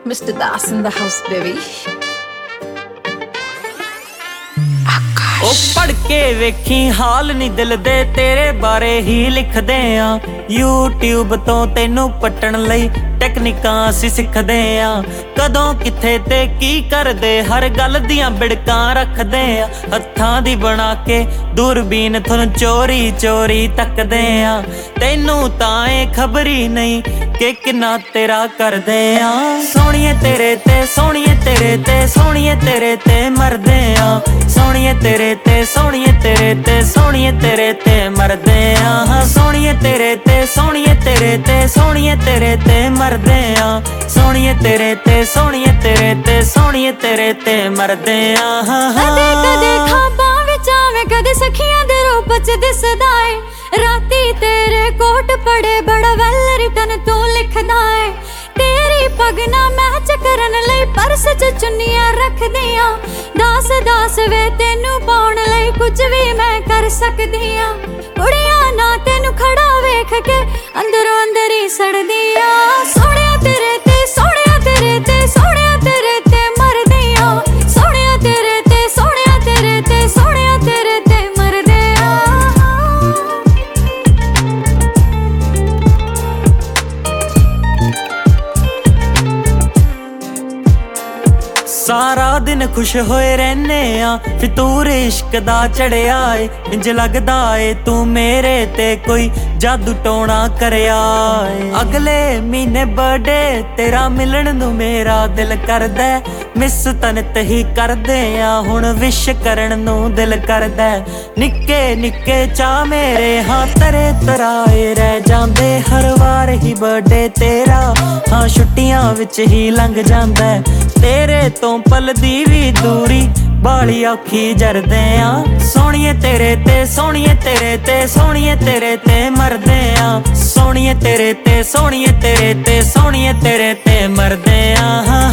Mr. Das in the house, baby. ਉਹ ਪੜ ਕੇ ਵੇਖੀ ਹਾਲ ਨੀ ਦਿਲ ਦੇ ਤੇਰੇ ਬਾਰੇ ਹੀ ਲਿਖਦੇ ਆ YouTube ਤੋਂ ਤੈਨੂੰ ਪਟਣ ਲਈ ਟੈਕਨੀਕਾਂ ਅਸੀਂ ਸਿੱਖਦੇ ਆ ਕਦੋਂ ਕਿੱਥੇ ਤੇ ਕੀ ਕਰਦੇ ਹਰ ਗੱਲ ਦੀਆਂ ਬਿੜਕਾਂ ਰੱਖਦੇ ਆ ਹੱਥਾਂ ਦੀ ਬਣਾ ਕੇ ਦੂਰਬੀਨ ਤੁਹਾਨੂੰ ਚੋਰੀ ਚੋਰੀ ਤੱਕਦੇ ਆ ਤੈਨੂੰ ਤਾਂ ਇਹ ਖਬਰੀ ਨਹੀਂ ਕਿ ਕਿੰਨਾ ਤੇਰਾ ਕਰਦੇ ਆ ਸੋਹਣੀਏ ਤੇਰੇ ਤੇ ਸੋਹਣੀਏ ਤੇਰੇ ਤੇ ਸੋਹਣੀਏ ਤੇਰੇ ਤੇ ਮਰਦੇ ਆ ਸੋਹਣੀਏ ਤੇਰੇ ਤੇ ਸੋਹਣੀਏ ਤੇਰੇ ਤੇ ਸੋਹਣੀਏ ਤੇਰੇ ਤੇ ਮਰਦੇ ਆ ਸੋਹਣੀਏ ਤੇਰੇ ਤੇ ਸੋਹਣੀਏ ਤੇਰੇ ਤੇ ਸੋਹਣੀਏ ਤੇਰੇ ਤੇ ਮਰਦੇ ਆ ਸੋਹਣੀਏ ਤੇਰੇ ਤੇ ਸੋਹਣੀਏ ਤੇਰੇ ਤੇ ਸੋਹਣੀਏ ਤੇਰੇ ਤੇ ਮਰਦੇ ਆ ਕਦੇ ਕਦੇ ਖਾਬਾਂ ਵਿੱਚ ਆਵੇਂ ਕਦੇ ਸਖੀਆਂ ਦੇ ਰੂਪ ਚ ਦਿਸਦਾ ਏ ਰਾਤੀ ਤੇਰੇ ਕੋਟ ਪੜੇ ਬੜਾ ਵੈਲ ਰਿਟਨ ਤੂੰ ਲਿਖਦਾ ਏ ਤੇਰੀ ਪਗ ਨਾ ਮੈਚ ਕਰਨ ਲਈ ਪਰਸ ਚ ਚੁੰਨੀਆਂ ਰੱਖਦੀਆਂ ਦਾਸ ਵੇ ਤੈਨੂੰ ਪਾਉਣ ਲਈ ਕੁਝ ਵੀ ਮੈਂ ਕਰ ਸਕਦੀ ਆ ਕੁੜੀਆਂ ਨਾ ਤੈਨੂੰ ਖੜਾ ਵੇਖ ਕੇ ਅੰਦਰੋਂ ਅੰਦਰ ਹੀ ਸੜਦੀਆਂ ਸੋਹਣਿਆ ਤੇਰੇ ਤੇ ਸੋਹਣਿਆ ਤੇਰੇ ਤੇ ਸੋਹਣਿਆ ਤੇਰੇ ਤੇ ਮਰਦੀਆਂ ਸੋਹਣਿਆ ਤੇਰੇ ਤੇ ਸੋਹਣਿਆ ਤੇਰੇ ਤੇ ਸੋਹਣਿਆ ਤੇਰੇ ਤੇ ਮਰਦੀਆਂ ਸਾਰਾ ਦਿਨ ਖੁਸ਼ ਹੋਏ ਰਹਿਨੇ ਆ ਫਿਤੂਰ ਇਸ਼ਕ ਦਾ ਚੜਿਆ ਏ ਇੰਜ ਲੱਗਦਾ ਏ ਤੂੰ ਮੇਰੇ ਤੇ ਕੋਈ ਜਾਦੂ ਟੋਣਾ ਕਰਿਆ ਏ ਅਗਲੇ ਮਹੀਨੇ ਬਰਥਡੇ ਤੇਰਾ ਮਿਲਣ ਨੂੰ ਮੇਰਾ ਦਿਲ ਕਰਦਾ ਮਿਸ ਤਨਤ ਹੀ ਕਰਦੇ ਆ ਹੁਣ ਵਿਸ਼ ਕਰਨ ਨੂੰ ਦਿਲ ਕਰਦਾ ਨਿੱਕੇ ਨਿੱਕੇ ਚਾ ਮੇਰੇ ਹਾਂ ਤਰੇ ਤਰਾਏ ਰਹਿ ਜਾਂਦੇ ਹਰ ਵਾਰ ਹੀ ਬਰਥਡੇ ਤੇਰਾ ਹਾਂ ਛੁੱਟੀਆਂ ਵਿੱਚ ਹੀ ਲੰਘ ਜਾਂਦਾ ਤੇਰੇ ਤੋਂ ਪਲ ਦੀ ਵੀ ਦੂਰੀ ਬਾਲੀ ਔਖੀ ਜਰਦੇ ਆ ਸੋਹਣੀਏ ਤੇਰੇ ਤੇ ਸੋਹਣੀਏ ਤੇਰੇ ਤੇ ਸੋਹਣੀਏ ਤੇਰੇ ਤੇ ਮਰਦੇ ਆ ਸੋਹਣੀਏ ਤੇਰੇ ਤੇ ਸੋਹਣੀਏ ਤੇਰੇ ਤੇ ਸੋਹਣੀਏ ਤੇਰੇ ਤੇ ਮਰਦੇ ਆ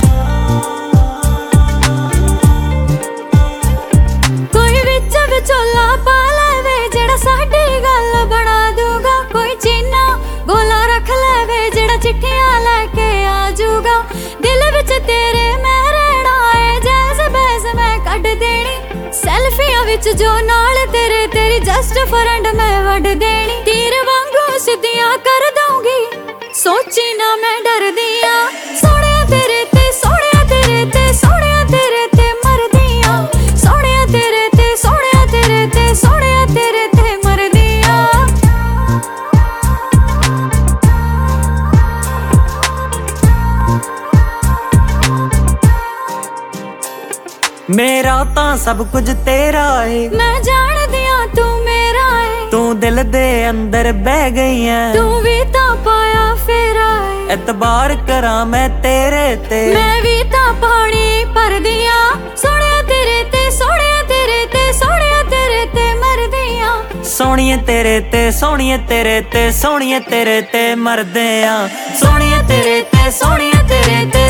ਕੋਈ ਵਿੱਚ ਵਿਚੋਲਾ ਪਾ ਲੈਵੇ ਜਿਹੜਾ ਸਾਡੀ ਗੱਲ ਬਣਾ ਦੂਗਾ ਕੋਈ ਚੀਨਾ ਗੋਲਾ ਰੱਖ ਲੈਵੇ ਜਿਹੜਾ ਚਿੱਠੀਆਂ ਲੈ ਕੇ ਆ ਜੂਗਾ ਦਿਲ ਵਿੱਚ ਤੇਰੇ ਮੈਂ ਰਹਿਣਾ ਏ ਜੈਜ਼ ਬੈਜ਼ ਮੈਂ ਕੱਢ ਦੇਣੀ ਸੈਲਫੀਆਂ ਵਿੱਚ ਜੋ ਨਾਲ ਤੇਰੇ ਤੇਰੀ ਜਸਟ ਫਰੈਂਡ ਮੈਂ ਵੱਢ ਦੇਣੀ ਤੀਰ ਵਾਂਗੂ ਸਿੱਧੀਆਂ ਕਰ ਦਊਂਗੀ ਸੋਚੀ ਨਾ ਮੈਂ ਡਰਦੀ ਆ ਸੋਹਣਿਆ ਤੇਰੇ ਤੇ ਸੋਹਣਿਆ ਤੇਰੇ ਤੇ ਸੋਹਣਿਆ ਤੇਰੇ ਤੇ ਮਰਦੀ ਆ ਸੋਹਣਿਆ ਤੇਰੇ ਤੇ ਸੋਹਣਿਆ ਤੇਰੇ ਤੇ ਸੋਹਣਿਆ ਤੇਰੇ ਤੇ ਮਰਦੀ ਆ ਮੇਰਾ ਤਾਂ ਸਭ ਕੁਝ ਤੇਰਾ ਏ ਮੈਂ ਜਾਣਦੀ ਆ ਤੂੰ ਮੇਰਾ ਏ ਤੂੰ ਦਿਲ ਦੇ ਅੰਦਰ ਬਹਿ ਗਈ ਐ ਤੂੰ ਵੀ ਤਾਂ ਪਾਇਆ ਫੇਰਾ ਏ ਇਤਬਾਰ ਕਰਾਂ ਮੈਂ ਤੇਰੇ ਤੇ ਮੈਂ ਵੀ ਤਾਂ ਪਾਣੀ ਭਰਦੀ ਆ ਸੋਹਣਿਆ ਤੇਰੇ ਤੇ ਸੋਹਣਿਆ ਤੇਰੇ ਤੇ ਸੋਹਣਿਆ ਤੇਰੇ ਤੇ ਮਰਦੀ ਆ ਸੋਹਣੀਏ ਤੇਰੇ ਤੇ ਸੋਹਣੀਏ ਤੇਰੇ ਤੇ ਸੋਹਣੀਏ ਤੇਰੇ ਤੇ ਮਰਦੇ ਆ ਸੋਹਣੀਏ ਤੇਰੇ ਤੇ ਸੋਹਣੀਏ ਤੇਰੇ ਤੇ